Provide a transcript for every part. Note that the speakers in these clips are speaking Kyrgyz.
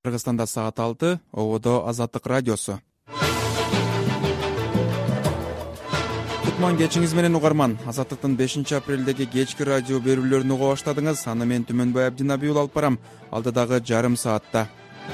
Кыргызстанда саат 6, ободо Азаттык радиосу. Кутман кечиңиз менен угарман. Азаттыктын 5-апрелдеги кечки радио берүүлөрүн уга баштадыңыз. Аны мен Түмөнбай Абдинабиев алып барам. Алдыдагы жарым саатта.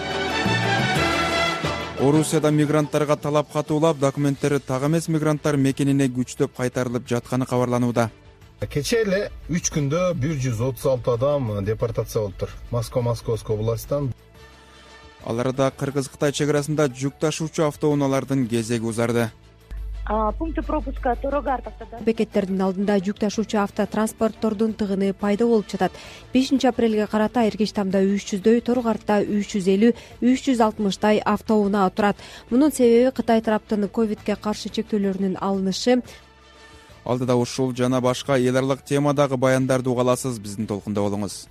Орусияда мигранттарга талап катуулап, документтери так эмес мигранттар мекенине күчтөп кайтарылып жатканы кабарланууда. Кече эле 3 күндө 136 адам депортация болуптур. Московской областынан. Аларда Кыргыз-Кытай чекарасында жүк ташуучу автоунаалардын кезеги узарды. Пункты пропуска Торогар автодор бекеттердин алдында жүк ташуучу автотранспорттордун тыгыны пайда болуп жатат. 5-апрелге карата Эргичтамда 300дөй, Торогартта 350, 360дай автоунаа турат. Мунун себеби Кытай тараптын ковидке каршы чектөөлөрүнүн алынышы. Алдыда ушул жана башка эл аралык темадагы баяндарды уга аласыз. Биздин толкунда болуңуз.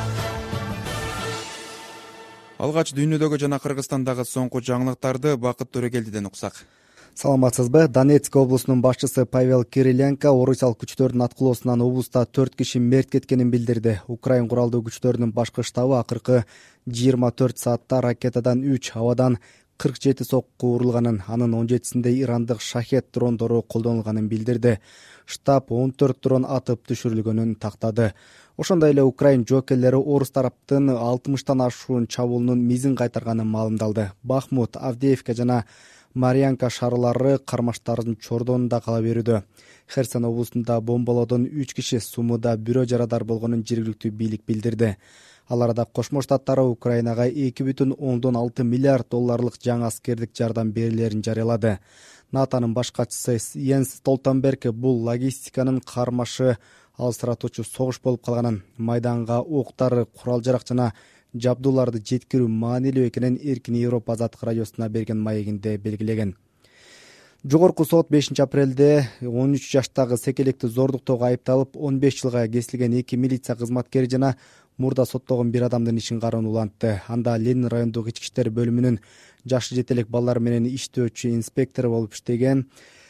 Алгач дүйнөдөгү жана Кыргызстандагы соңку жаңылыктарды Бакыт Төрөгелдиден уксак. Саламатсызбы? Донецк облусунун башчысы Павел Кириленко орусиялык күчтөрдүн аткылоосунан облуста 4 киши мерт кеткенин билдирди. Украин куралдуу күчтөрүнүн башкы штабы акыркы 24 саатта ракетадан 3, абадан 47 сокку урулганын, анын 17синде ирандык шахет дрондору колдонулганын билдирди. Штаб 14 дрон атып түшүрүлгөнүн тактады. Ошондой эле Украин жоокерлери орус тараптын 60тан ашуун чабуулунун мизин кайтарганын маалымдалды. Бахмут, Авдеевка жана Марьянка шаарлары кармаштардын чордонунда кала берүүдө. Херсон облусунда бомбалоодон 3 киши, Сумуда бирөө жарадар болгонун жергиликтүү бийлик билдирди. Ал арада Кошмо Штаттары Украинага 2,6 миллиард долларлык жаңы аскердик жардам берилерин жарыялады. НАТОнун баш катчысы Йенс Столтенберг бул логистиканын кармашы алыстыратуучу согуш болуп калганын, майданга октар, курал-жарак жана жабдууларды жеткирүү маанилүү экенин Эркин Европа Азаттык радиосуна берген маегинде белгилеген. Жогорку сот 5-апрелде 13 жаштагы секелекти зордуктоого айыпталып 15 жылга кесилген 2 милиция кызматкери жана мурда соттогон бир адамдын ишин кароону улантты. Анда Ленин райондук ички иштер бөлүмүнүн жашы жете элек балдар менен иштөөчү инспектору болуп иштеген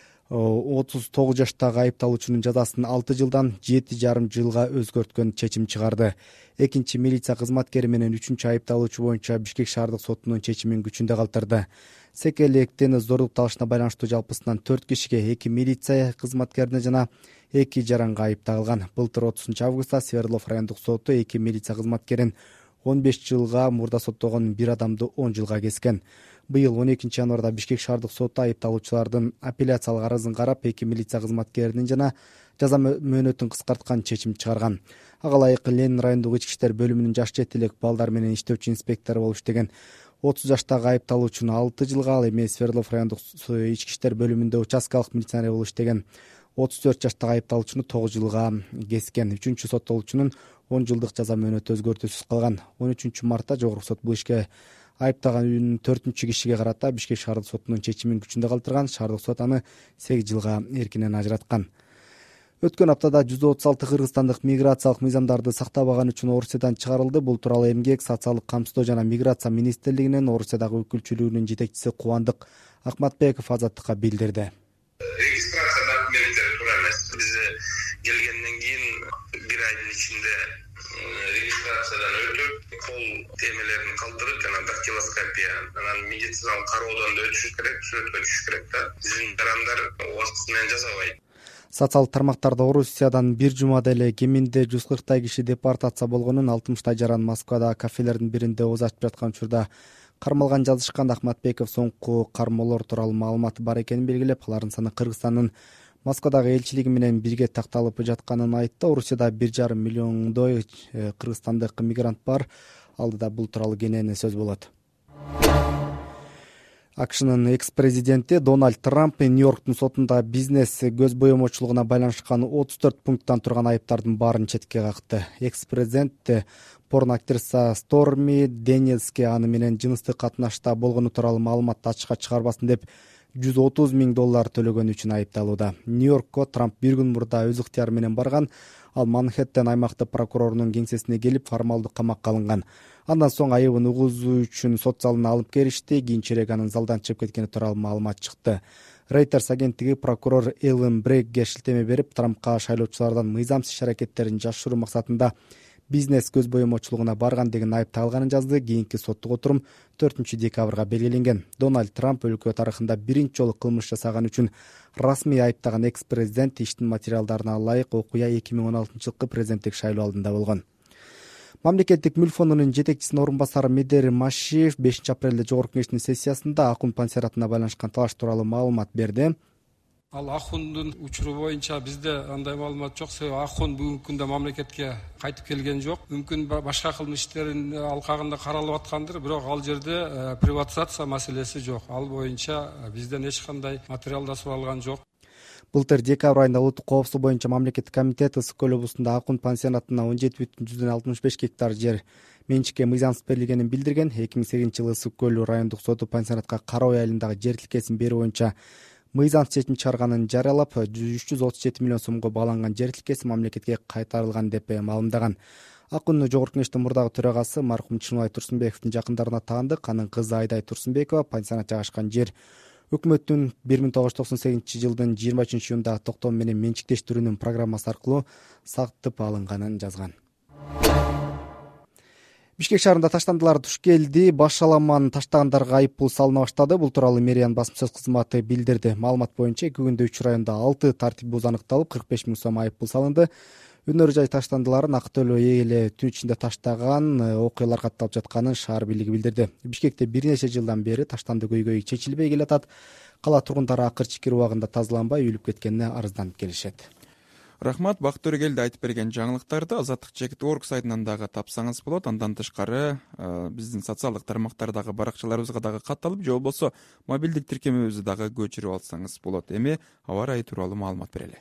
39 жаштагы айыпталуучунун жазасын 6 жылдан 7,5 жылга өзгөрткөн чечим чыгарды. Экинчи милиция кызматкери менен 3-чү айыпталуучу боюнча Бишкек шаардык сотунун чечимин күчүндө калтырды. Секелектен зордукталышына байланыштуу жалпысынан 4 кишиге, 2 милиция кызматкерине жана 2 жаранга айып тагылган. Былтыр 30 августта Свердлов райондук соту 2 милиция кызматкерин 15 жылга, мурда соттогон бир адамды 10 жылга кескен. Быйыл 12 январда Бишкек шаардык соту айыпталуучулардын апелляциялык арызын карап, 2 милиция кызматкеринин жана жаза мөөнөтүн кыскарткан чечим чыгарган. Ага ылайык Ленин райондук ички иштер бөлүмүнүн жаш жете элек балдар менен иштөөчү инспектору болуп иштеген 30 жаштагы айыпталуучуну 6 жылга, ал эми Свердлов райондук ички иштер бөлүмүндө участкалык милиционер болуп иштеген 34 жаштагы айыпталуучуну 9 жылга кескен. 3-чү соттолуучунун 10 жылдык жаза мөөнөтү өзгөртүүсүз калган. 13 мартта жогорку сот бул ишке айыптаган 4-чү кишиге карата Бишкек шаардык сотунун чечимин күчүндө калтырган. Шаардык сот аны 8 жылга эркинен ажыраткан. Өткөн аптада 136 кыргызстандык миграциялык мыйзамдарды сактабаган үчүн Орусиядан чыгарылды. Бул тууралуу Эмгек, социалдык камсыздоо жана миграция министрлигинин Орусиядагы өкүлчүлүгүнүн жетекчиси Кубандык Акматбеков Азаттыкка билдирди. Регистрация документтери туура эмес. Биз келгенден кийин бир айдын ичинде регистрациядан өтүп, кол темелерин калтырып, жана дактилоскопия, анан медициналык кароодон да өтүш керек, сүрөткө түшүш керек да. Биздин жарандар убактысы менен жасабайт. Социалдык тармактарда Орусиядан бир жумада эле кеминде 140 киши депортация болгонун, 60 жаран Москвада кафелердин биринде ооз ачып жаткан учурда кармалган жазышкан. Акматбеков соңку кармоолор тууралуу маалыматы бар экенин белгилеп, алардын саны Кыргызстандын Москвадагы элчилиги менен бирге такталып жатканын айтты. Орусияда 1,5 миллиондой кыргызстандык мигрант бар. Алдыда бул тууралуу кенен сөз болот. АКШнын экс-президенти Дональд Трамп Нью-Йорктун сотунда бизнес көз боемочулугуна байланышкан 34 пункттан турган айыптардын баарын четке какты. Экс-президент порно актриса Сторми Дэниелске аны менен жыныстык катнашта болгону тууралуу маалыматты ачыкка чыгарбасын деп $130 000 төлөгөн үчүн айыпталууда. Нью-Йоркко Трамп бир күн мурда өз ыктыяры менен барган. Ал Манхэттен аймактык прокурорунун кеңсесине келип формалдуу камакка алынган. Андан соң айыбын угузуу үчүн сот залына алып келишти. Кийинчерээк анын залдан чыгып кеткени тууралуу маалымат чыкты. Reuters агенттиги прокурор Эллен Брейгге шилтеме берип, Трампка шайлоочулардан мыйзамсыз иш-аракеттерин жашыруу максатында бизнес көз боемочулугуна барган деген айып тагылганын жазды. Кийинки соттук отурум 4 декабрга белгиленген. Дональд Трамп өлкө тарыхында биринчи жолу кылмыш жасаган үчүн расмий айыптаган экс-президент иштин материалдарына ылайык окуя 2016-жылкы президенттик шайлоо алдында болгон. Мамлекеттик мүлк фондунун жетекчисинин орун басары Медер Машиев 5 апрелде жогорку кеңештин сессиясында Акун пансионатына байланышкан талаш тууралуу маалымат берди. Ал Ахундун учуру боюнча бизде андай маалымат жок. Себеби Ахун бүгүнкү күндө мамлекетке кайтып келген жок. Мүмкүн башка кылмыш иштерин алкагында каралып аткандыр, бирок ал жерде приватизация маселеси жок. Ал боюнча бизден эч кандай материал да суралган жок. Былтыр декабрь айында улуттук коопсуздук боюнча мамлекеттик комитет Ысык көл облусунда Акун пансионатына 17,65 гектар жер менчикке мыйзамсыз берилгенин билдирген. 2008-жылы Ысык көл райондук соду пансионатка Карабай айылындагы жер тилкесин берүү боюнча мыйзамсыз чечим чыгарганын жарыялап, 337 миллион сомго багланган жер тилкеси мамлекетке кайтарылган деп маалымдаган. Акундун жогорку кеңештин мурдагы төрагасы маркум Чыныбай Турсунбековдун жакындарына таандык. Анын кызы Айдай Турсунбекова пансионат жайгашкан жер өкмөттүн 1998-жылдын 23-июндагы токтом менен менчиктештирүүнүн программасы аркылуу сатып алынганын жазган. Бишкек шаарында таштандылар туш келди. Баш шаламан таштагандарга айып пул салына баштады. Бул тууралуу мэриянын басма сөз кызматы билдирди. Маалымат боюнча 2 күндө 3 районда 6 тартип бузуу аныкталып, 45 миң сом айып пул салынды. Өнөр жай таштандыларын ак төлөө эле түн ичинде таштаган окуялар катталып жатканын шаар бийлиги билдирди. Бишкекте бир нече жылдан бери таштанды көйгөй чечилбей келатат. Кала тургундары акыр чикир убагында тазаланбай үйлүп кеткенине арызданып келишет. Рахмат, Бакыт Төрөгелди айтып берген жаңылыктарды azatlyk.org сайтынан дагы тапсаңыз болот. Андан тышкары биздин социалдык тармактардагы баракчаларыбызга дагы катталып, же болбосо мобилдик тиркемебизди дагы көчүрүп алсаңыз болот. Эми аба ырайы тууралуу маалымат берели.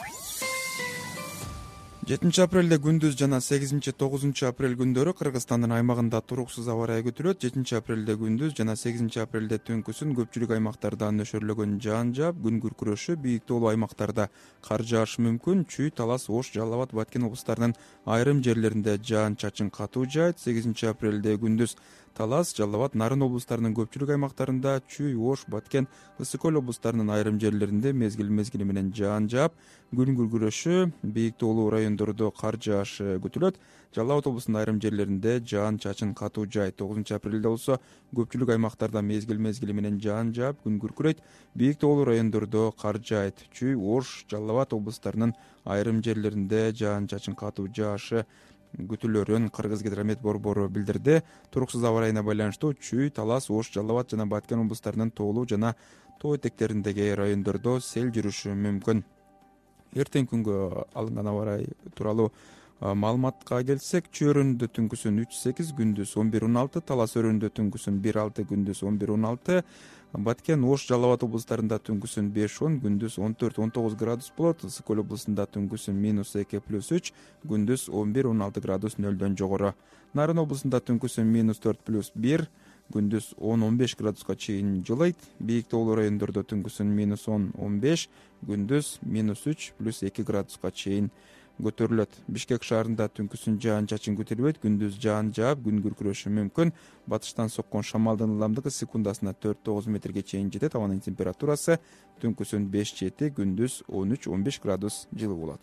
7 апрелде күндүз жана 8-9 апрель күндөрү Кыргызстандын аймагында туруксуз аба ырайы күтүлөт. 7 апрелде күндүз жана 8 апрелде түнкүсүн көпчүлүк аймактарда нөшөрлөгөн жаан жаап, күн күркүрөшү, бийик тоолуу аймактарда кар жаашы мүмкүн. Чүй, Талас, Ош, Жалал Абад, Баткен облустарынын айрым жерлеринде жаан чачын катуу жаайт. 8 апрелде күндүз Талас, Жалал Абад, Нарын облустарынын көпчүлүк аймактарында, Чүй, Ош, Баткен, Ысык көл облустарынын айрым жерлеринде мезгил менен жаан жаап, күн күркүрөшү, бийик тоолуу райондордо кар жаашы күтүлөт. Жалал Абад облусунун айрым жерлеринде жаан чачын катуу жаайт. 9 апрелде болсо көпчүлүк аймактарда мезгил менен жаан жаап, күн күркүрөйт. Бийик тоолуу райондордо кар жаайт. Чүй, Ош, Жалал Абад облустарынын айрым жерлеринде жаан чачын катуу жаашы күтүлөрүн Кыргызгидромет борбору билдирди. Туруксуз аба ырайына байланыштуу Чүй, Талас, Ош, Жалал Абад жана Баткен облустарынын тоолуу жана тоо этектериндеги райондордо сел жүрүшү мүмкүн. Эртең күнгө алынган аба ырайы тууралуу маалыматка келсек, Чүй өрөөнүндө түнкүсүн 3-8, күндүз 11-16, Талас өрөөнүндө түнкүсүн 1-6, күндүз 11-16, Баткен, Ош, Жалал Абад облустарында түнкүсүн 5-10, күндүз 14-19 градус болот. Ысык көл облусунда түнкүсүн -2+3, күндүз 11-16 градус нөлдөн жогору. Нарын облусунда түнкүсүн -4+1, күндүз 10-15 градуска чейин жылыйт. Бийик тоолуу райондордо түнкүсүн -10-15, күндүз -3+2 градуска чейин көтөрүлөт. Бишкек шаарында түнкүсүн жаан чачын күтүлбөйт, күндүз жаан жаап, күн күркүрөшү мүмкүн. Батыштан соккон шамалдын ылдамдыгы секундасына 4-9 метрге чейин жетет. Абанын температурасы түнкүсүн 5-7, күндүз 13-15 градус жылуу болот.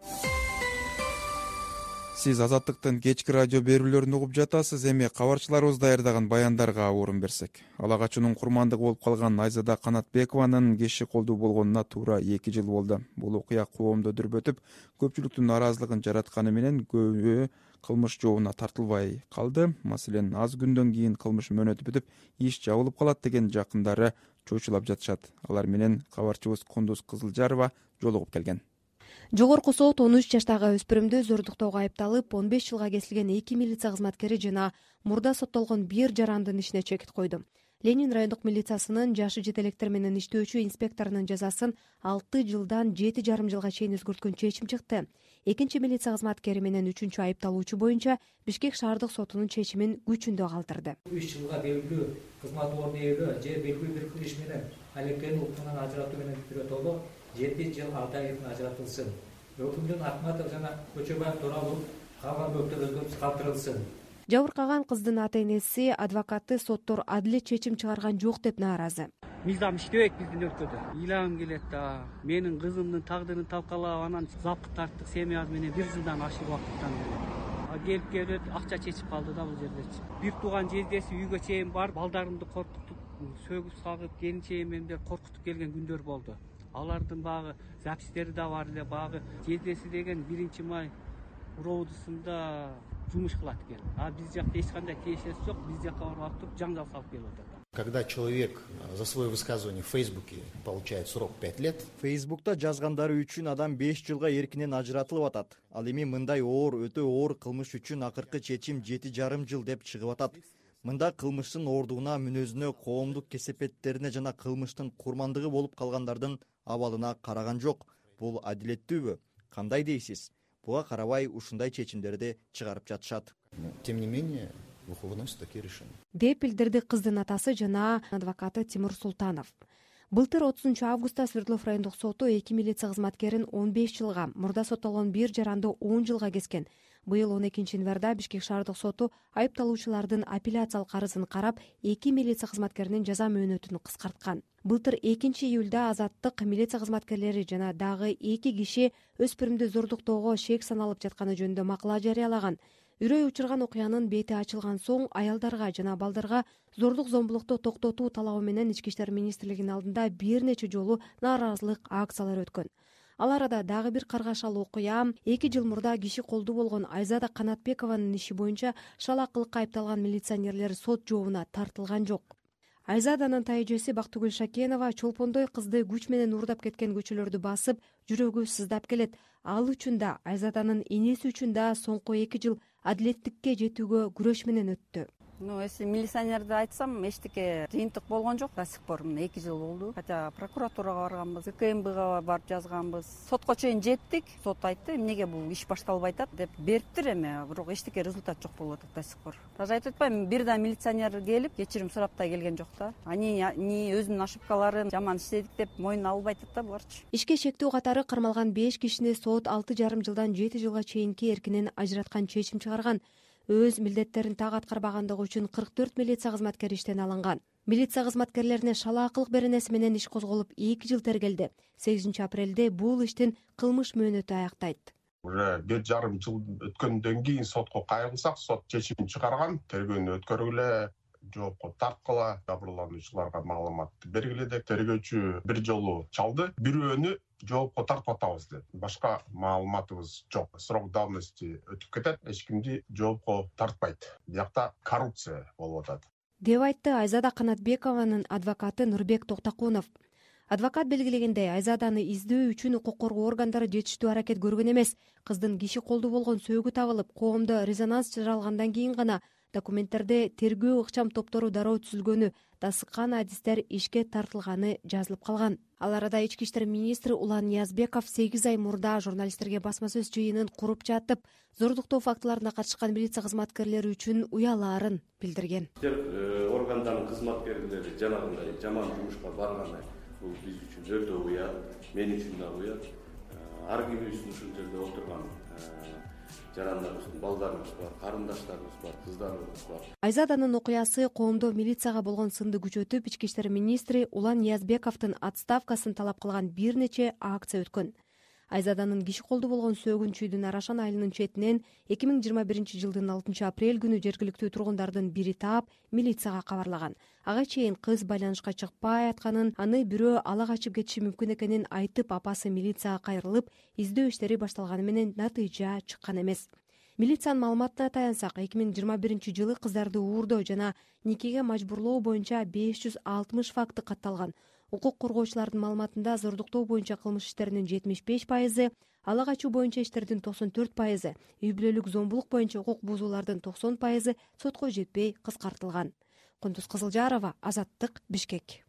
Сиз Азаттыктын кечки радио берүүлөрүн угуп жатасыз. Эми кабарчыларыбыз даярдаган баяндарга орун берсек. Ала качуунун курмандыгы болуп калган Айзада Канатбекованын кеши колдуу болгонуна туура 2 жыл болду. Бул окуя коомдо дүрбөтүп, көпчүлүктүн нааразылыгын жаратканы менен көбү кылмыш жообуна тартылбай калды. Маселен, аз күндөн кийин кылмыш мөөнөтү бүтүп, иш жабылып калат деген жакындары чочулап жатышат. Алар менен кабарчыбыз Кундуз Кызылжарова жолугуп келген. Жогорку сот 13 жаштагы өспүрүмдү зордуктоого айыпталып, 15 жылга кесилген 2 милиция кызматкери жана мурда соттолгон 1 жарандын ишине чекит койду. Ленин райондук милициясынын жашы жетелектер менен иштөөчү инспекторунун жазасын 6 жылдан 7,5 жылга чейин өзгөрткөн чечим чыкты. Экинчи милиция кызматкери менен 3-чү айыпталуучу боюнча Бишкек шаардык сотунун чечимин күчүндө калтырды. 3 жылга белгилүү кызмат ордуна ээлөө же белгилүү бир кылмыш менен алектенүү укугунан ажыратуу менен бүтүрөтөлү 7 жыл 6 айдан ажыратылсын. Өкүмдүн Акматов жана Көчөбаев тууралуу калган бөктөр өзгөртүп калтырылсын. Жабыркаган кыздын ата-энеси, адвокаты соттор адилет чечим чыгарган жок деп нааразы. Мыйзам иштебейт биздин өлкөдө. Ыйлагым келет да. Менин кызымдын тагдырын талкалап, анан запкы тарттык семьясы менен 1 жылдан ашык убакыттан бери. келип акча чечип калды да бул жердечи. Бир тууган жездеси үйгө чейин барып, балдарымды коркутуп, сөгүп сагып, келинчегим менен коркутуп келген күндөр болду. Алардын багы запистери да бар эле. Багы жездеси деген 1-май уроодусунда жумуш кылат экен. А биз жакта эч кандай тиешеси жок. Биз жакка барып алып туруп жаңжал салып келип атат. Когда человек за свое высказывание в Фейсбуке получает срок 5 лет. Фейсбукта жазгандары үчүн адам 5 жылга эркинен ажыратылып атат. Ал эми мындай өтө оор кылмыш үчүн акыркы чечим 7,5 жыл деп чыгып атат. Мында кылмыштын оордугуна, мүнөзүнө, коомдук кесепеттерине жана кылмыштын курмандыгы болуп калгандардын абалына караган жок. Бул адилеттүүбү? Кандай дейсиз? Буга карабай ушундай чечимдерди чыгарып жатышат. Тем не менее, выносят такие решения. деп билдирди кыздын атасы жана адвокаты Тимур Султанов. Былтыр 30 августта Свердлов райондук соту 2 милиция кызматкерин 15 жылга, мурда соттолгон бир жаранды 10 жылга кескен. Быйыл 12 январда Бишкек шаардык соту айыпталуучулардын апелляциялык арызын карап, 2 милиция кызматкеринин жаза мөөнөтүн кыскарткан. Былтыр 2 июлда Азаттык милиция кызматкерлери жана дагы 2 киши өспүрүмдү зордуктоого шек саналып жатканы жөнүндө макала жарыялаган. Үрөй учурган окуянын бети ачылган соң аялдарга жана балдарга зордук зомбулукту токтотуу талабы менен Ички иштер министрлигинин алдында бир нече жолу нааразылык акциялары өткөн. Ал арада дагы бир каргашалуу окуя 2 жыл мурда киши колду болгон Айзада Канатбекованын иши боюнча шалаакылыкка айыпталган милиционерлер сот жообуна тартылган жок. Айзаданын тайжеси Бактыгүл Шакенова чолпондой кызды күч менен уурдап кеткен көчөлөрдү басып, жүрөгү сыздап келет. Ал үчүн да, Айзаданын энеси үчүн да соңку 2 жыл адилеттикке жетүүгө күрөш менен өттү. Если милиционерди айтсам, эчтеке жыйынтык болгон жок до сих пор. 2 жыл болду. Хотя прокуратурага барганбыз, КМБга барып жазганбыз. Сотко чейин жеттик. Сот айтты, эмнеге бул иш башталбай атат деп бериптир эми, бирок эчтеке результат жок болуп атат до сих пор. Даже айтып атпайм, бир да милиционер келип, кечирим сурап да келген жок да. Они өзүнүн ошибкаларын жаман иштедик деп мойнуна албай атат да буларчы. Ишке шектүү катары кармалган 5 кишини сот 6,5 жылдан 7 жылга чейинки эркинен ажыраткан чечим чыгарган. Өз милдеттерин так аткарбагандыгы үчүн 44 милиция кызматкери иштен алынган. Милиция кызматкерлерине шалаакылык беренеси менен иш козголуп 2 жыл тергелди. 8 апрелде бул иштин кылмыш мөөнөтү аяктайт. Уже 1,5 жыл өткөндөн кийин сотко кайрылсак, сот чечимин чыгарган, тергөөнү өткөргүлө, жоопко тарткыла, жабырлануучуларга маалыматты бергиле деп тергөөчү бир жолу чалды. Бирөөнү жоопко тартып атабыз деп. Башка маалыматыбыз жок. Срок давности өтүп кетет, эч кимди жоопко тартпайт. Биякта коррупция болуп атат. Деп айтты Айзада Канатбекованын адвокаты Нурбек Токтакунов. Адвокат белгилегендей, Айзаданы издөө үчүн укук коргоо органдары жетиштүү аракет көргөн эмес. Кыздын киши колду болгон сөөгү табылып, коомдо резонанс жаралгандан кийин гана документтерде тергөө ыкчам топтору дароо түзүлгөнү, тасыккан адистер ишке тартылганы жазылып калган. Ал арада Ички иштер министри Улан Ниязбеков 8 ай мурда журналисттерге басма сөз жыйынын куруп жатып, зордуктоо фактыларына катышкан милиция кызматкерлери үчүн уялаарын билдирген. Органдардын кызматкерлери жанагындай жаман жумушка барганы бул биз үчүн өтө уят, мен үчүн да уят. Ар кимибиздин ушул жерде отурган жарандарыбыз, балдарыбыз бар, карындаштарыбыз бар, кыздарыбыз бар. Айзаданын окуясы коомдо милицияга болгон сынды күчөтүп, Ички иштер министри Улан Ниязбековдун отставкасын талап кылган бир нече акция өткөн. Айзаданын киши колду болгон сөөгүн чүйдүн Арашан айылынын четинен 2021 жылдын 6 апрель күнү жергиликтүү тургундардын бири таап, милицияга кабарлаган. Ага чейин кыз байланышка чыкпай атканын, аны бирөө ала качып кетиши мүмкүн экенин айтып, апасы милицияга кайрылып, издөө иштери башталганы менен натыйжа чыккан эмес. Милициянын маалыматына таянсак, 2021 жылы кыздарды уурдоо жана никеге мажбурлоо боюнча 560 факты катталган. Укук коргоочулардын маалыматында зордуктоо боюнча кылмыш иштеринин 75%, ала качуу боюнча иштердин 94%, үй бүлөлүк зомбулук боюнча укук бузуулардын 90% сотко жетпей кыскартылган. Кундуз Кызылжарова, Азаттык, Бишкек.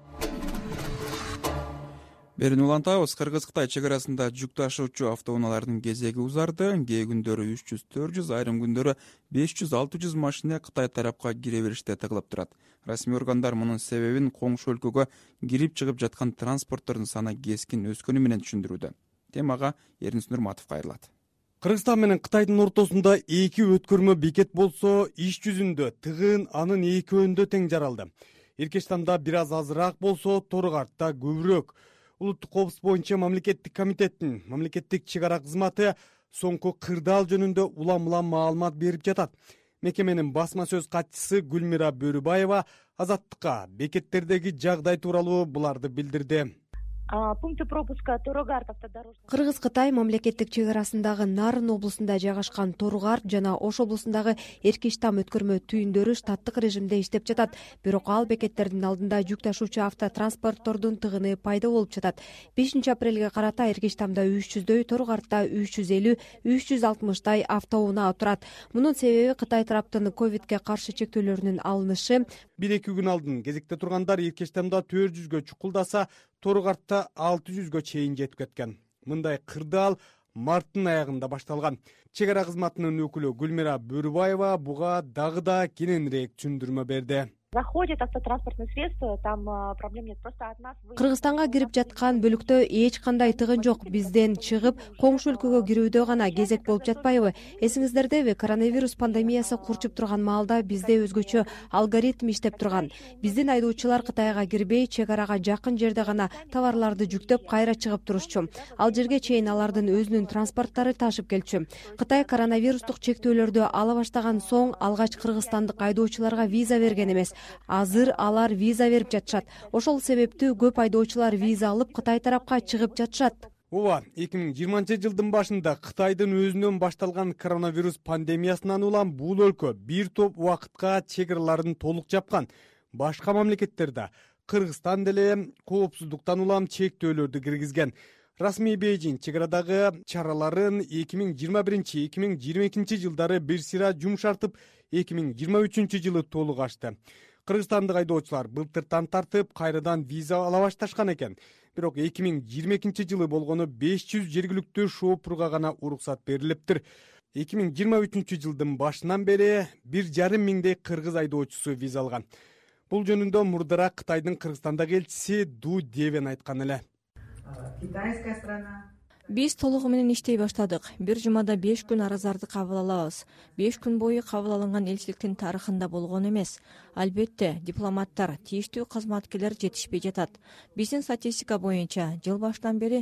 Берин улантабыз, Кыргыз-Кытай чегарасында жүк ташуучу автоунаалардын кезеги узарды. Кээ күндөрү 300-400, айрым күндөрү 500-600 машина Кытай тарапка кире бериште тыгылып турат. Расмий органдар мунун себебин коңшу өлкөгө кирип чыгып жаткан транспорттордун саны кескин өскөнү менен түшүндүрүүдө. Темага Эрнис Нурматов кайрылат. Кыргызстан менен Кытайдын ортосунда 2 өткөрмө бекет болсо, иш жүзүндө тыгын анын экөөндө тең жаралды. Эркештанда бир аз азыраак болсо, Торгартта көбүрөөк. Улуттук коопсуздук боюнча мамлекеттик комитеттин мамлекеттик чек ара кызматы соңку кырдаал жөнүндө улам маалымат берип жатат. Мекеменин басма сөз катчысы Гүлмира Бөрүбаева Азаттыкка бекеттердеги жагдай тууралуу буларды билдирди. Пункты пропуска Торогар автодорожный. Кыргыз-Кытай мамлекеттик чек арасындагы Нарын облусунда жайгашкан Торгар жана Ош облусундагы Эркиштам өткөрмө түйүндөрү штаттык режимде иштеп жатат. Бирок ал бекеттердин алдында жүк ташуучу автотранспорттордун тыгыны пайда болуп жатат. 5 апрелге карата Эркиштамда 300дөй, Торгартта 350, 360дай автоунаа турат. Мунун себеби Кытай тараптын ковидке каршы чектөөлөрүнүн алынышы. 1-2 күн алдын кезекте тургандар Эркиштамда 400гө чукулдаса, Торгартта 600гө чейин жетип кеткен. Мындай кырдаал марттын аягында башталган. Чек ара кызматынын өкүлү Гүлмира Бөрүбаева буга дагы да кененирээк түшүндүрмө берди. Заходит автотранспортное средство, там проблем нет, просто от нас. Кыргызстанга кирип жаткан бөлүктө эч кандай тыгын жок. Бизден чыгып, коңшу өлкөгө кирүүдө гана кезек болуп жатпайбы? Эсиңиздердеби, коронавирус пандемиясы курчуп турган маалда бизде өзгөчө алгоритм иштеп турган. Биздин айдоочулар Кытайга кирбей, чек арага жакын жерде гана товарларды жүктөп кайра чыгып турушчу. Ал жерге чейин алардын өзүнүн транспорттары ташып келчү. Кытай коронавирустук чектөөлөрдү ала баштаган соң алгач кыргызстандык айдоочуларга виза берген эмес. Азыр алар виза берип жатышат. Ошол себептүү көп айдоочулар виза алып Кытай тарапка чыгып жатышат. Ооба, 2020-жылдын башында Кытайдын өзүнөн башталган коронавирус пандемиясынан улам бул өлкө бир топ убакытка чек араларын толук жапкан. Башка мамлекеттерде Кыргызстан деле коопсуздуктан улам чектөөлөрдү киргизген. Расмий Бейжиң чек арадагы чараларын 2021-2022 жылдары бир сыйра жумшартып, 2023 жылы толук ачты. Кыргызстандык айдоочулар былтыртан тартып кайрадан виза ала башташкан экен. Бирок 2022 жылы болгону 500 жергиликтүү шоопурга гана уруксат берилиптир. 2023 жылдын башынан бери 1,5 миңдей кыргыз айдоочусу виза алган. Бул жөнүндө мурдараак Кытайдын Кыргызстандагы элчиси Ду Девен айткан эле. Китайская страна. Биз толугу менен иштей баштадык. Бир жумада 5 күн арыздарды кабыл алабыз. 5 күн бою кабыл алынган элчиликтин тарыхында болгон эмес. Албетте, дипломаттар, тийиштүү кызматкерлер жетишпей жатат. Биздин статистика боюнча жыл башынан бери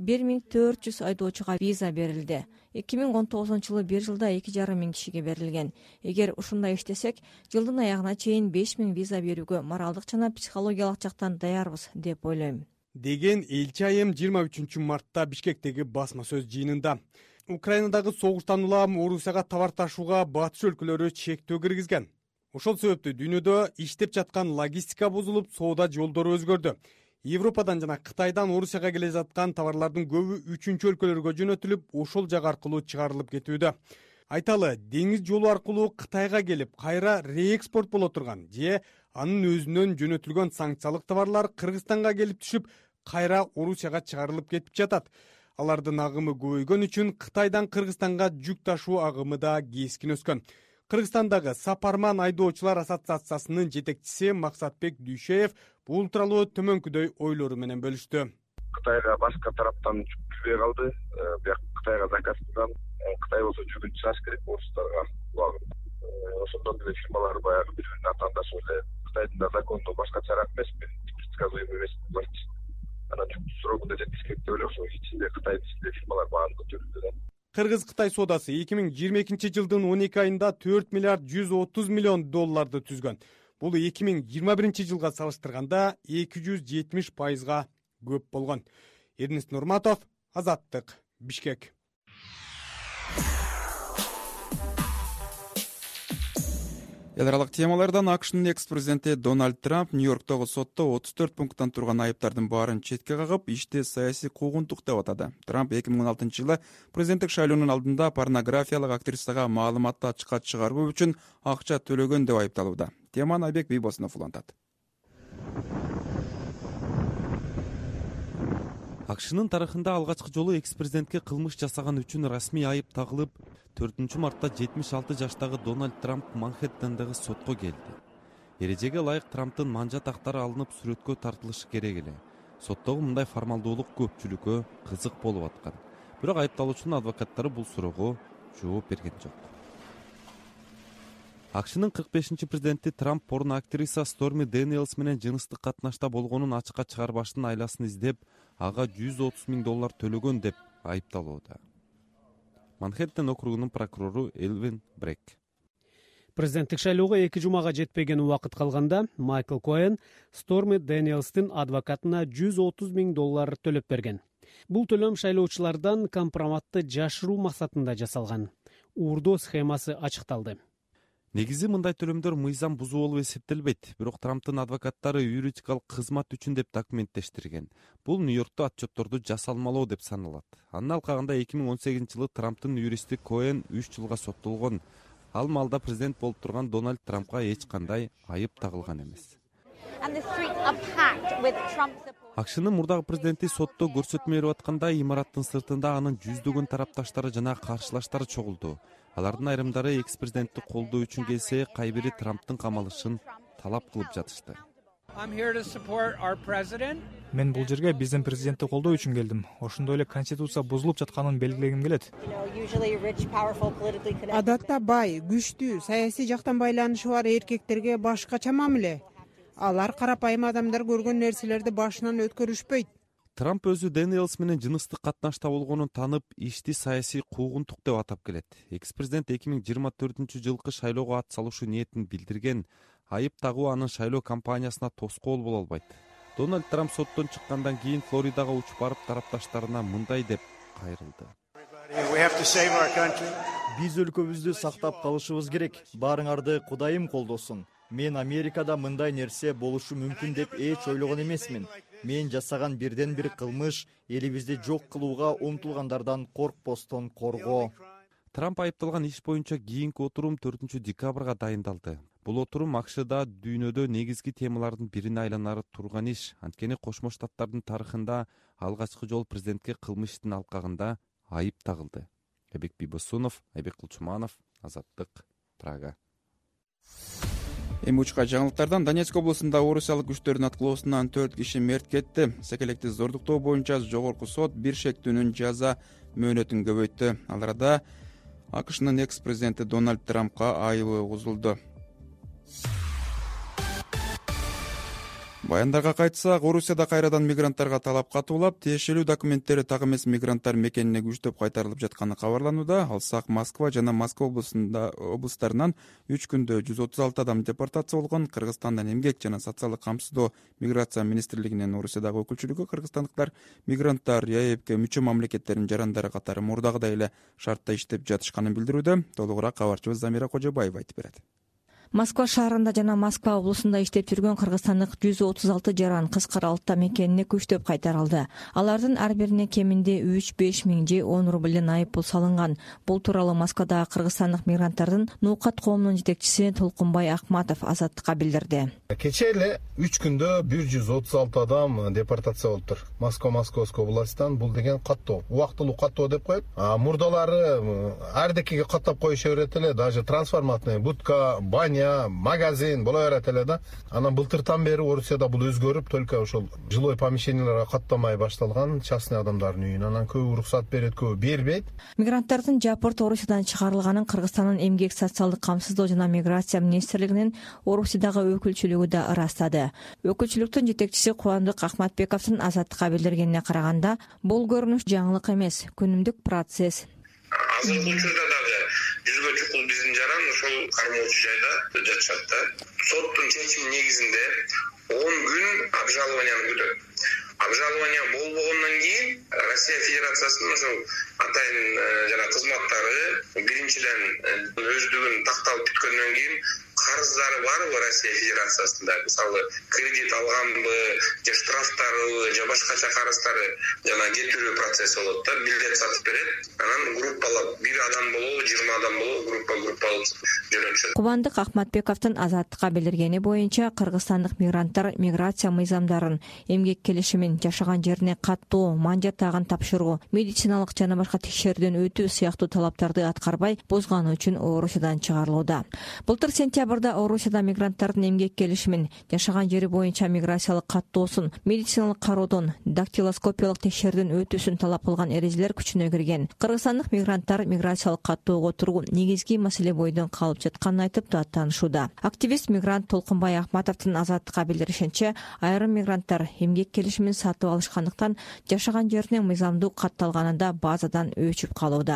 1400 айдоочуга виза берилди. 2019-жылы бир жылда 2,5 миң кишиге берилген. Эгер ушундай иштесек, жылдын аягына чейин 5 миң виза берүүгө моралдык жана психологиялык жактан даярбыз деп ойлойм. Деген элчи айым 23 мартта Бишкектеги басма сөз жыйынында. Украинадагы согуштан улам Орусияга товар ташууга батыш өлкөлөрү чектөө киргизген. Ошол себептүү дүйнөдө иштеп жаткан логистика бузулуп, соода жолдору өзгөрдү. Европадан жана Кытайдан Орусияга келе жаткан товарлардын көбү 3-чү өлкөлөргө жөнөтүлүп, ошол жак аркылуу чыгарылып кетүүдө. Айталы, деңиз жолу аркылуу Кытайга келип, кайра реэкспорт боло турган же анын өзүнөн жөнөтүлгөн санкциялык товарлар Кыргызстанга келип түшүп, кайра Орусияга чыгарылып кетип жатат. Алардын агымы көбөйгөн үчүн Кытайдан Кыргызстанга жүк ташуу агымы да кескин өскөн. Кыргызстандагы Сапарман айдоочулар ассоциациясынын жетекчиси Максатбек Дүйшеев бул тууралуу төмөнкүдөй ойлору менен бөлүштү. Кытайга башка тараптан жүк түшпөй калды. Бирок Кытайга заказ кылган. Кытай болсо жүгүн чыгаш керек орустарга убагында. Ошондон деле фирмалар баягы бирөөнүн атаандашы эле Кытайдын да закону башкача эмесми, предсказуемый эмес. Анан жүк срогунда жетиш керек деп ойлойм. Ошол ичинде Кытайдын ичинде фирмалар бааны көтөрүлдү. Кыргыз-Кытай соодасы 2022 жылдын 12 айында 4 миллиард 130 миллион долларды түзгөн. Бул 2021 жылга салыштырганда 270%га көп болгон. Эрнест Нурматов, Азаттык, Бишкек. Эл аралык темалардан АКШнын экс-президенти Дональд Трамп Нью-Йорктогу сотто 34 пункттан турган айыптардын баарын четке кагып, ишти саясий куугунтук деп атады. Трамп 2016 жылы президенттик шайлоонун алдында порнографиялык актрисага маалыматты ачыкка чыгаруу үчүн акча төлөгөн деп айыпталууда. Теманы Айбек Бийбосунов улантат. АКШнын тарыхында алгачкы жолу экс-президентке кылмыш жасаган үчүн расмий айып тагылып, 4 мартта 76 жаштагы Дональд Трамп Манхэттендеги сотко келди. Эрежеге ылайык Трамптын манжа тактары алынып сүрөткө тартылышы керек эле. Соттогу мындай формалдуулук көпчүлүккө кызык болуп аткан. Бирок айыпталуучунун адвокаттары бул суроого жооп берген жок. АКШнын 45-президенти Трамп порно актриса Сторми Дэниелс менен жыныстык катнашта болгонун ачыкка чыгарбаштын айласын издеп, ага $130 000 төлөгөн деп айыпталууда. Манхэттен округунун прокурору Элвин Брек. Президенттик шайлоого 2 жумага жетпеген убакыт калганда Майкл Коэн Сторми Дэниелстин адвокатына $130,000 төлөп берген. Бул төлөм шайлоочулардан компроматты жашыруу максатында жасалган. Уурдоо схемасы ачыкталды. Негизи мындай төлөмдөр мыйзам бузуу болуп эсептелбейт, бирок Трамптын адвокаттары юридикалык кызмат үчүн деп документтештирген. Бул Нью-Йоркто отчетторду жасалмалоо деп саналат. Анын алкагында 2018-жылы Трамптын юристи Коэн 3 жылга соттолгон. Ал маалда президент болуп турган Дональд Трампка эч кандай айып тагылган эмес. АКШнын мурдагы президенти сотто көрсөтмө берип атканда имараттын сыртында анын жүздөгөн тарапташтары жана каршылаштары чогулду. Алардын айрымдары экс-президентти колдоо үчүн келсе, кайбири Трамптын камалышын талап кылып жатышты. Мен бул жерге биздин президентти колдоо үчүн келдим. Ошондой эле конституция бузулуп жатканын белгилегим келет. Адатта бай, күчтүү, саясий жактан байланышы бар эркектерге башкача мамиле. Алар карапайым адамдар көргөн нерселерди башынан өткөрүшпөйт. Трамп өзү Дэниелс менен жыныстык катнашта болгонун танып, ишти саясий куугунтук деп атап келет. Экс-президент 2024-жылкы шайлоого ат салушу ниетин билдирген. Айып тагуу анын шайлоо кампаниясына тоскоол боло албайт. Дональд Трамп соттон чыккандан кийин Флоридага учуп барып тарапташтарына мындай деп кайрылды. Биз өлкөбүздү сактап калышыбыз керек. Баарыңарды Кудайым колдосун. Мен Америкада мындай нерсе болушу мүмкүн деп эч ойлогон эмесмин. Мен жасаган бирден бир кылмыш элибизди жок кылууга умтулгандардан коркпостон коргоо. Трамп айыпталган иш боюнча кийинки отурум 4-декабрга дайындалды. Бул отурум АКШда дүйнөдө негизги темалардын бирине айланары турган иш. Анткени Кошмо Штаттардын тарыхында алгачкы жолу президентке кылмыш иштин алкагында айып тагылды. Эбек Бибосунов, Айбек Кулчуманов, Азаттык, Прага. Эми учка жаңылыктардан Донецк облусунда орусиялык күчтөрдүн аткылоосунан 4 киши мерт кетти. Секелекти зордуктоо боюнча жогорку сот бир шектүүнүн жаза мөөнөтүн көбөйттү. Ал арада АКШнын экс-президенти Дональд Трампка айыбы угузулду. Баяндарга кайтсак, Орусияда кайрадан мигранттарга талап катуулап, тиешелүү документтери так эмес мигранттар мекенине күчтөп кайтарылып жатканы кабарланууда. Алсак Москва жана Москва облустарынан 3 күндө 136 адам депортация болгон. Кыргызстандын эмгек жана социалдык камсыздоо миграция министрлигинин Орусиядагы өкүлчүлүгү кыргызстандыктар мигранттар ЯЭПке мүчө мамлекеттердин жарандары катары мурдагыдай эле шартта иштеп жатышканын билдирүүдө. Толугураак кабарчыбыз Замира Кожобаева айтып берет. Москва шаарында жана Москва облусунда иштеп жүргөн кыргызстандык 136 жаран кыскыралтта мекенине күчтөп кайтарылды. Алардын ар бирине кеминде 3-5 миң же 10 рубль айып пул салынган. Бул тууралуу Москвадагы кыргызстандык мигранттардын Нуукат коомунун жетекчиси Толкунбай Акматов Азаттыкка билдирди. Кечээ эле 3 күндө 136 адам депортация болуптур. Москва Московской областынан бул деген каттоо, убактылуу каттоо деп коет. Мурдалары ардекиге каттап коюша берет эле, даже трансформатный будка, баня, магазин боло берет эле да. Анан былтыртан бери Орусияда бул өзгөрүп, только ошол жилой помещенияларга каттамай башталган частный адамдардын үйүнө. Анан көбү уруксат берет, көбү бербейт. Мигранттардын жапырт Орусиядан чыгарылганын Кыргызстандын эмгек социалдык камсыздоо жана миграция министрлигинин Орусиядагы өкүлчүлүгү да ырастады. Өкүлчүлүктүн жетекчиси Кубандык Ахматбековдун Азаттыкка билдиргенине караганда, бул көрүнүш жаңылык эмес, күнүмдүк процесс. Азыркы учурда дагы жүзгө чукул биздин жаран ошол кармоочу жайда жатышат да. Соттун чечими негизинде 10 күн обжалованияны күтөт. Обжалование болбогондон кийин Россия Федерациясынын ошол атайын жана кызматтары биринчиден өздүгүн такталып бүткөндөн кийин карыздары барбы Россия Федерациясында, мисалы кредит алганбы, же штрафтары, же башкача карыздары жана кетирүү процесси болот да, билет сатып берет. Анан группалап, бир адам болобу, 20 адам болобу, группалап жөнөтүшөт. Кубандык Ахматбековдун Азаттыкка билдиргени боюнча кыргызстандык мигранттар миграция мыйзамдарын, эмгек келишимин, жашаган жерине каттоо, манжа тагын тапшыруу, медициналык жана башка текшерүүдөн өтүү сыяктуу талаптарды аткарбай бузганы үчүн Орусиядан чыгарылууда. Былтыр сентябрда Орусияда мигранттардын эмгек келишимин, жашаган жери боюнча миграциялык каттоосун, медициналык кароодон, дактилоскопиялык текшерүүдөн өтүүсүн талап кылган эрежелер күчүнө кирген. Кыргызстандык мигранттар миграциялык каттоого тургун негизги маселе бойдон калып жатканын айтып даттанышууда. Активист мигрант Толкунбай Акматовдун Азаттыкка билдиришинче, айрым мигранттар эмгек келишимин сатып алышкандыктан жашаган жеринин мыйзамдуу катталганында базадан өчүп калууда.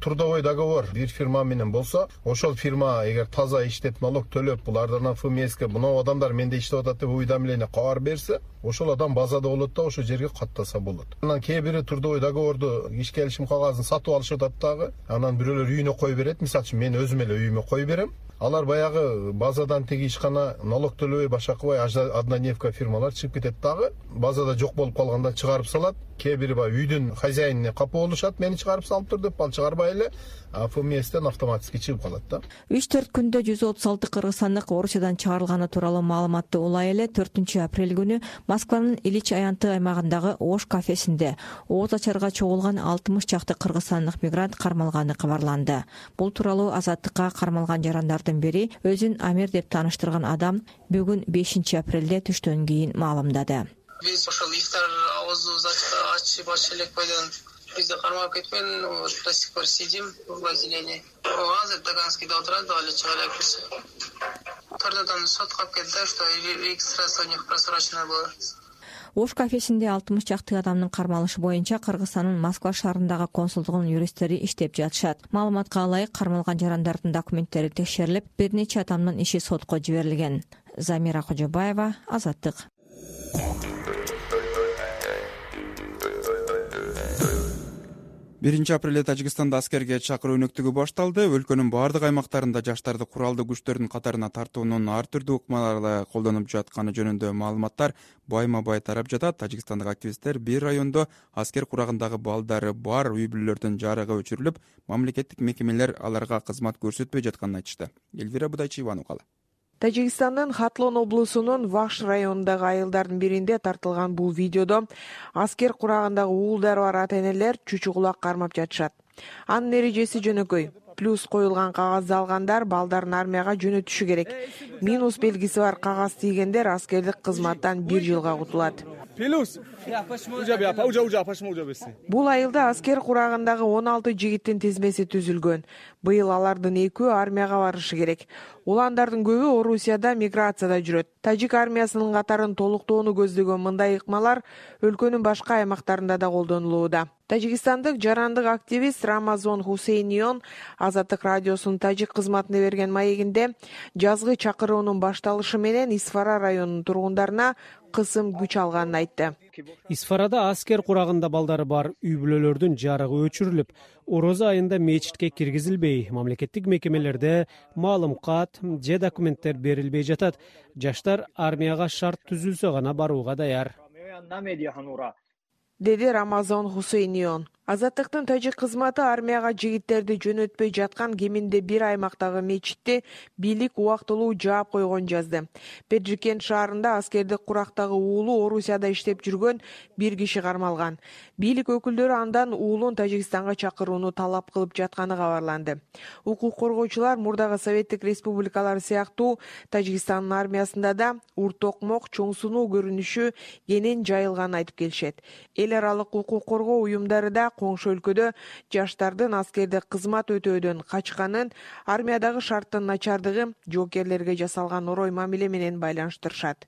трудовой договор бир фирма менен болсо, ошол фирма эгер таза иштеп налог төлөп, булардан ФМСке мына адамдар менде иштеп атат деп уведомление кабар берсе, ошол адам базада болот да ошол жерге каттаса болот. Анан кээ бири трудовой договорду иш келишим кагазын сатып алышып атат дагы. Анан бирөөлөр үйүнө коюп берет. Мисалы үчүн мен өзүм эле үйүмө коюп берем. Алар баягы базадан теги ишкана налог төлөбөй башка кылбай однодневка фирмалар чыгып кетет дагы. Базада жок болуп калганда чыгарып салат. Кээ бири баягы үйдүн хозяинине капа болушат, мени чыгарып салып тур деп, ал чыгарбай эле ФМСтен автоматически чыгып калат да. 3-4 күндө 136 кыргызстандык Орусиядан чыгарылганы тууралуу маалыматты улай эле 4-апрель күнү Москванын Ильич аянты аймагындагы Ош кафесинде ооз ачарга чогулган 60 чакты кыргызстандык мигрант кармалганы кабарланды. Бул тууралуу Азаттыкка кармалган жарандардын бири өзүн Амир деп тааныштырган адам бүгүн 5-апрелде түштөн кийин маалымдады. Биз ошол ифтар оозубузду ачып элекпайдан бизди кармап кеткен, до сих пор сидим в отделении. Азыр Таганскийде отурат, дагы чыга элекпиз. Төрдөдөн сот калып кетти, что регистрация у них просроченная была. Ош кафесинде 60 чакты адамдын кармалышы боюнча Кыргызстандын Москва шаарындагы консулдугунун юристтери иштеп жатышат. Маалыматка ылайык кармалган жарандардын документтери текшерилип, бир нече адамдын иши сотко жиберилген. Замира Кожобаева, Азаттык. 1-апрелде Тажикстанда аскерге чакыруу өнөктүгү башталды. Өлкөнүн бардык аймактарында жаштарды куралдуу күчтөрдүн катарына тартуунун ар түрдүү ыкмалары колдонуп жатканы жөнүндө маалыматтар байма-бай тарап жатат. Тажикстандык активисттер бир райондо аскер курагындагы балдары бар үй бүлөлөрдүн жарыгы өчүрүлүп, мамлекеттик мекемелер аларга кызмат көрсөтпөй жатканын айтышты. Элвира Будайчиева укала. Тажикстандын Хатлон облусунун Вахш районундагы айылдардын биринде тартылган бул видеодо аскер курагындагы уулдары бар ата-энелер чучугулак кармап жатышат. Анын эрежеси жөнөкөй. Плюс коюлган кагазды алгандар балдарын армияга жөнөтүшү керек. Минус белгиси бар кагаз тийгендер аскердик кызматтан 1 жылга кутулат. Бул айылда аскер курагындагы 16 жигиттин тизмеси түзүлгөн. Быйыл алардын 2-өө армияга барышы керек. Уландардын көбү Орусияда миграцияда жүрөт. Тажик армиясынын катарын толуктоону көздөгөн мындай ыкмалар өлкөнүн башка аймактарында да колдонулууда. Тажикстандык жарандык активист Рамазон Хусейнион Азаттык радиосунун тажик кызматына берген маегинде жазгы чакыруунун башталышы менен Исфара районунун тургундарына кысым күч алганын айтты. Исфарада аскер курагында балдары бар үй бүлөлөрдүн жарыгы өчүрүлүп, орозо айында мечитке киргизилбей, мамлекеттик мекемелерде маалымкат же документтер берилбей жатат. Жаштар армияга шарт түзүлсө гана барууга даяр, деди Рамазон Хусейнион. Азаттыктын тажик кызматы армияга жигиттерди жөнөтпөй жаткан кеминде бир аймактагы мечитти бийлик убактылуу жаап койгон жазды. Педжикент шаарында аскердик курактагы уулу Орусияда иштеп жүргөн бир киши кармалган. Бийлик өкүлдөрү андан уулун Тажикстанга чакырууну талап кылып жатканы кабарланды. Укук коргоочулар мурдагы Советтик республикалар сыяктуу Тажикстандын армиясында да уртокмок, чоң сунуу көрүнүшү кенен жайылганын айтып келишет. Эл аралык укук коргоо уюмдары да коңшу өлкөдө жаштардын аскердик кызмат өтөөдөн качканын армиядагы шарттын начардыгы жоокерлерге жасалган орой мамиле менен байланыштырышат.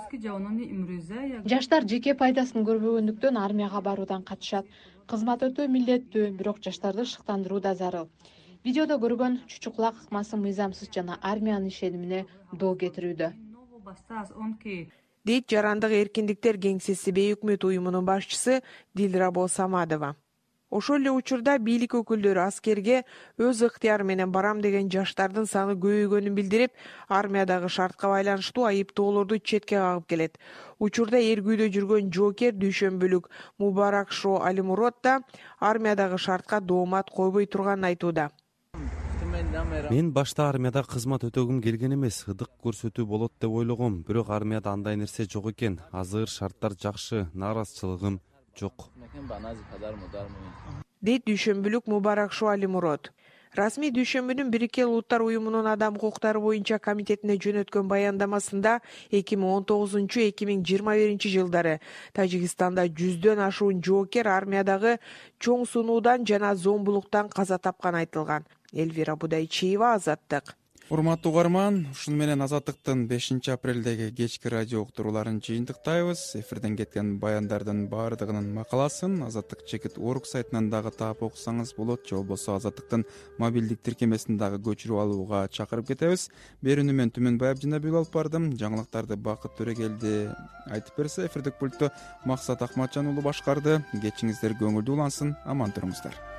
Жаштар жеке пайдасын көрбөгөндүктөн армияга баруудан качышат. Кызмат өтөө милдеттүү, бирок жаштарды шыктандыруу да зарыл. Видеодо көргөн чучуклак ыкмасы мыйзамсыз жана армиянын ишенимине доо кетирүүдө, дейт жарандык эркиндиктер кеңсеси бейөкмөт уюмунун башчысы Дилрабо Самадова. Ошол эле учурда бийлик өкүлдөрү аскерге өз ыктыяры менен барам деген жаштардын саны көбөйгөнүн билдирип, армиядагы шартка байланыштуу айыптоолорду четке кагып келет. Учурда эргүүдө жүргөн жоокер дүйшөмбүлүк Мубарак Шо Алимурод да армиядагы шартка доомат койбой турганын айтууда. Мен башта армияда кызмат өтөгүм келген эмес, ыдык көрсөтүү болот деп ойлогом, бирок армияда андай нерсе жок экен. Азыр шарттар жакшы, нааразычылыгым жок, дейт дүйшөмбүлүк Мубарак Шо Алимурод. Расмий дүйшөмбүнүн Бириккен Улуттар уюмунун адам укуктары боюнча комитетине жөнөткөн баяндамасында 2019-2021 жылдары Тажикстанда 100дөн ашуун жоокер армиядагы чоң сунуудан жана зомбулуктан каза тапкан айтылган. Элвира Будайчиева, Азаттык. урматтуу угарман, ушуну менен Азаттыктын 5 апрелдеги кечки радио уктурууларын жыйынтыктайбыз. Эфирден кеткен баяндардын баардыгынын макаласын Азаттык чекит орг сайтынан дагы таап окусаңыз болот, же болбосо Азаттыктын мобилдик тиркемесин дагы көчүрүп алууга чакырып кетебиз. Берүүнү мен Түмөнбай Абдинабиев алып бардым. Жаңылыктарды Бакыт Төрөгелди айтып берсе, эфирдик пультту Максат Акматжан уулу башкарды. Кечиңиздер көңүлдүү улансын, аман туруңуздар.